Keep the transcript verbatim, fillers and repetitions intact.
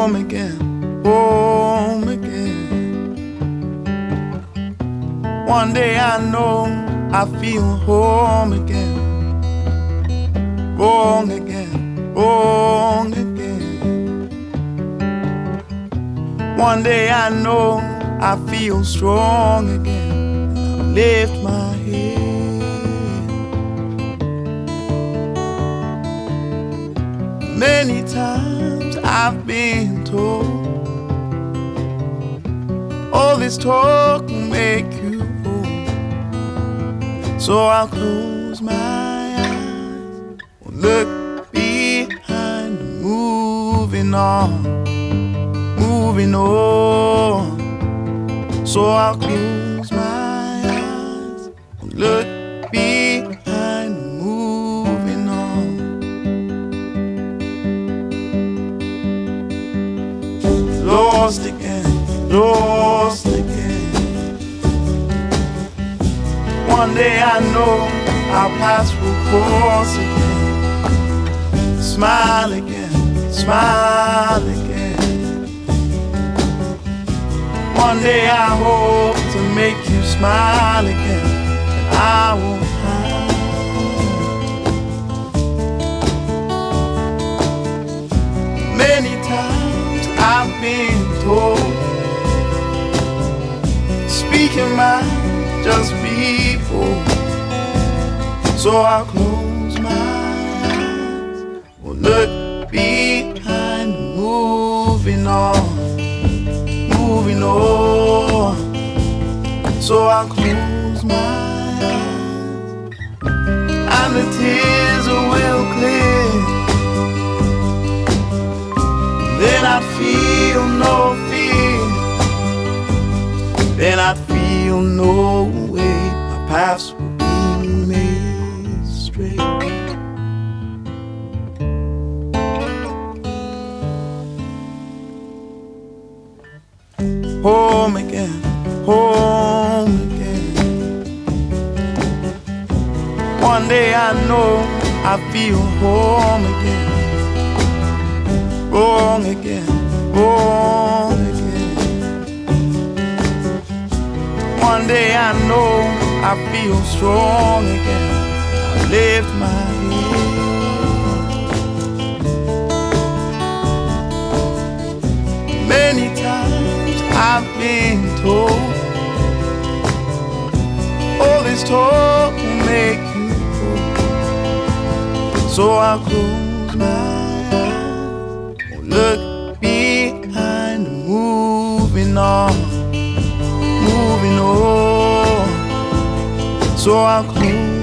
home again, home again. One day I know I feel home again, wrong again, wrong again. One day I know I feel strong again, and I lift my head. Many times I've been told all this talk will make you old, so I'll close my eyes, won't look behind, moving on, moving on. So I'll close my eyes, won't look behind, moving on. Lost again, lost again. One day I know our paths will cross again. Smile again, smile again. One day I hope to make you smile again, and I won't hide. Many times I've been told, speaking mind, just people. So I'll close my eyes, won't look behind, moving on, moving on. So I'll close my eyes, and the tears will clear. Then I'd feel no fear, then I'd feel no way. My paths will be made straight. Home again, home again. One day I know I feel home again, wrong again, wrong again. One day I know I feel strong again, I lift my head. Many times I've been told all this talk will make you old, so I'll close my eyes, won't look behind, moving on, moving on. So I'll close